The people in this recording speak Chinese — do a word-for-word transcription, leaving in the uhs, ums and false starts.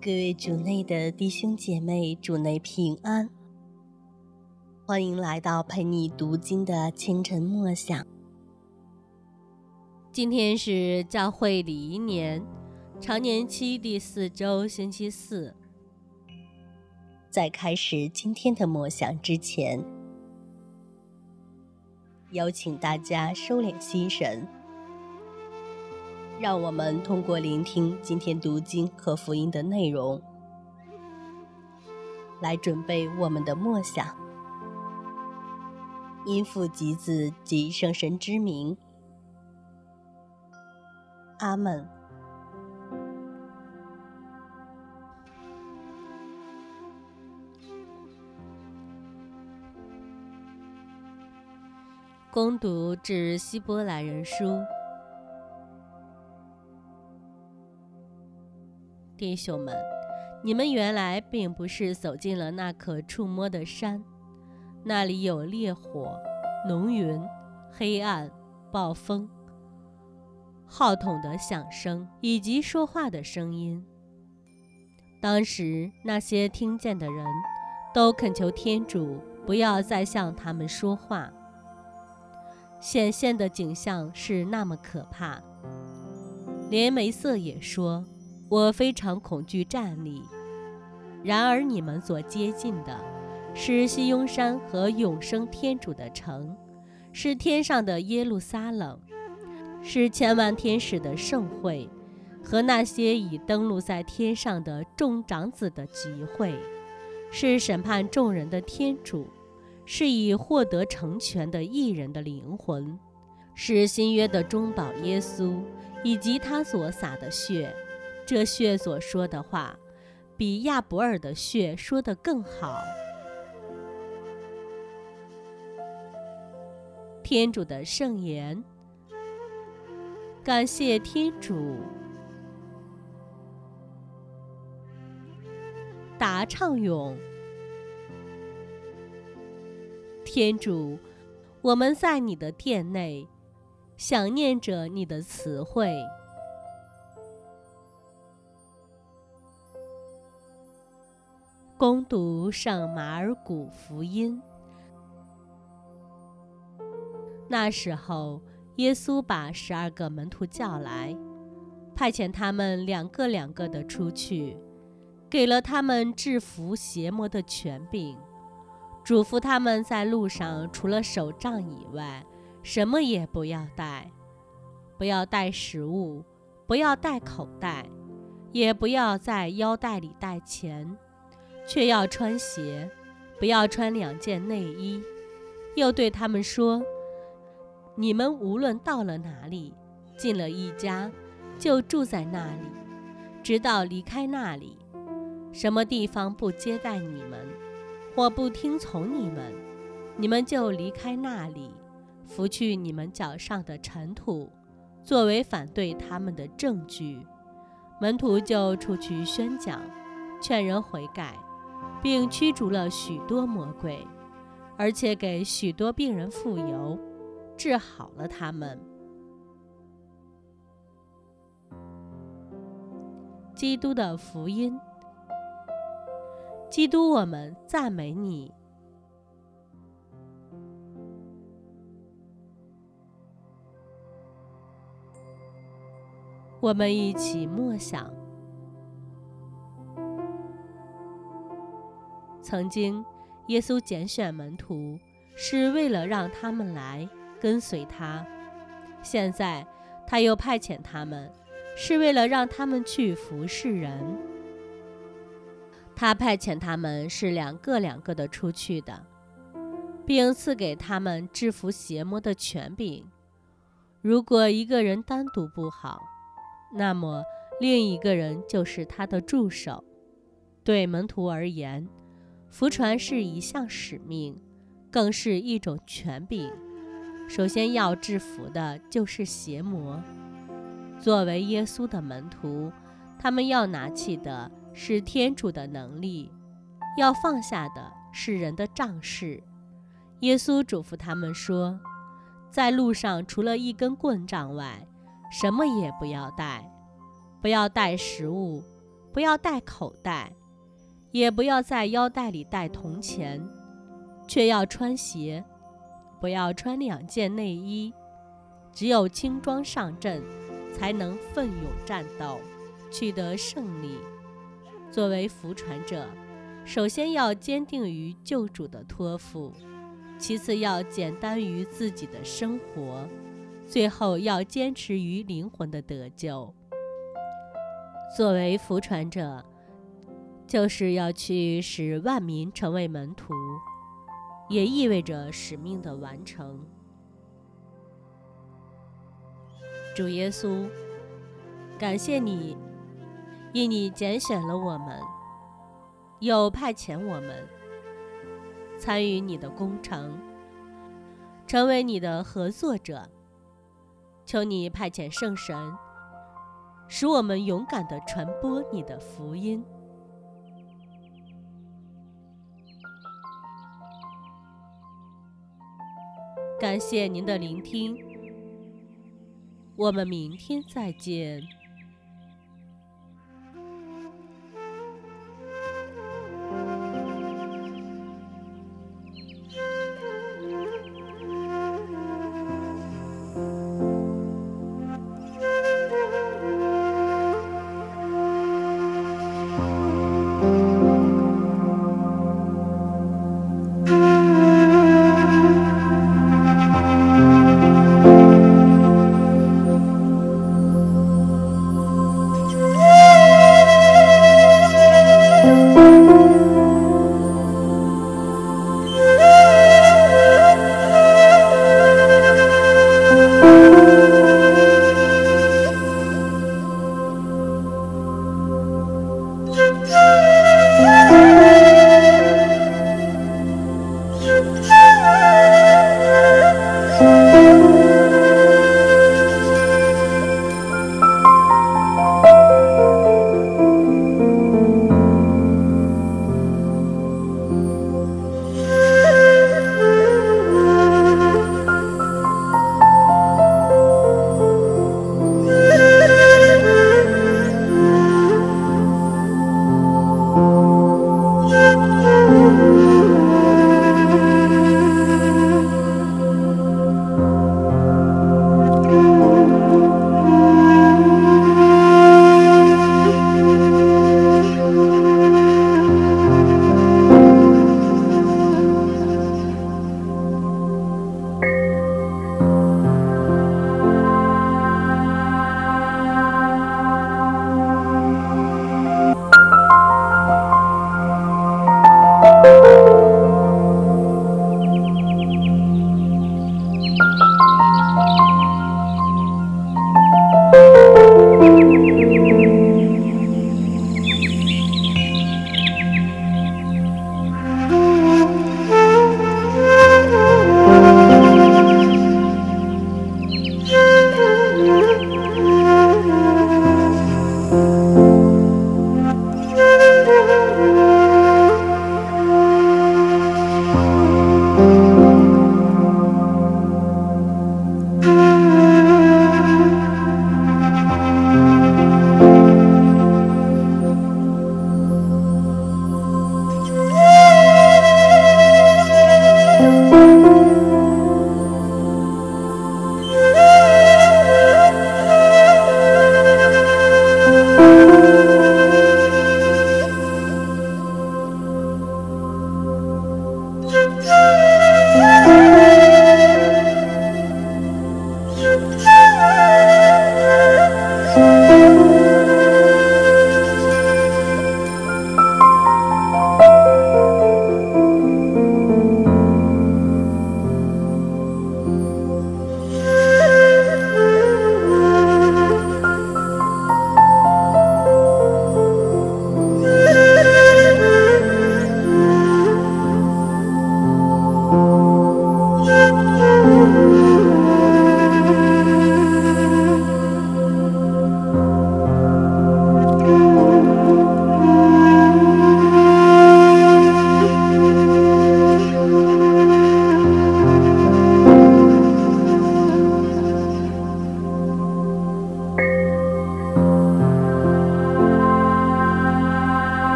各位主内的弟兄姐妹，主内平安，欢迎来到陪你读经的清晨默想。 今天是教会礼仪年常年期第四周星期四。 在开始今天的默想之前，邀请大家收敛心神，让我们通过聆听今天读经和福音的内容，来准备我们的默想。因父及子及圣神之名，阿们。 恭读致希伯来人书。弟兄们，你们原来并不是走进了那可触摸的山，那里有烈火、浓云、黑暗、暴风、号筒的响声以及说话的声音。当时那些听见的人都恳求天主不要再向他们说话。显现的景象是那么可怕，连梅瑟也说，我非常恐惧站立。然而你们所接近的是西雍山和永生天主的城，是天上的耶路撒冷，是千万天使的盛会和那些已登陆在天上的众长子的集会，是审判众人的天主，是已获得成全的义人的灵魂，是新约的中保耶稣以及他所洒的血。这血所说的话比亚伯尔的血说得更好。天主的圣言。感谢天主。答唱咏。天主，我们在你的殿内想念着你的慈惠。恭读圣马尔谷福音。那时候，耶稣把十二个门徒叫来，派遣他们两个两个的出去，给了他们制服邪魔的权柄，嘱咐他们在路上除了手杖以外，什么也不要带，不要带食物，不要带口袋，也不要在腰带里带钱，却要穿鞋，不要穿两件内衣。又对他们说，你们无论到了哪里，进了一家，就住在那里，直到离开那里。什么地方不接待你们，或不听从你们，你们就离开那里，拂去你们脚上的尘土，作为反对他们的证据。门徒就出去宣讲，劝人悔改，并驱逐了许多魔鬼，而且给许多病人傅油，治好了他们。基督的福音。基督，我们赞美你。我们一起默想。曾经，耶稣拣选门徒，是为了让他们来跟随他；现在，他又派遣他们，是为了让他们去服侍人。他派遣他们是两个两个的出去的，并赐给他们制服邪魔的权柄。如果一个人单独不好，那么另一个人就是他的助手。对门徒而言，福传是一项使命，更是一种权柄。首先要制服的就是邪魔。作为耶稣的门徒，他们要拿起的是天主的能力，要放下的是人的仗势。耶稣嘱咐他们说，在路上除了一根棍杖外，什么也不要带，不要带食物， 不要带口袋，也不要在腰带里带铜钱，却要穿鞋，不要穿两件内衣。只有轻装上阵，才能奋勇战斗，取得胜利。作为福传者，首先要坚定于救主的托付，其次要简单于自己的生活，最后要坚持于灵魂的得救。作为福传者，就是要去使万民成为门徒，也意味着使命的完成。主耶稣，感谢你，因你拣选了我们，又派遣我们参与你的工程，成为你的合作者。求你派遣圣神，使我们勇敢地传播你的福音。感谢您的聆听，我们明天再见。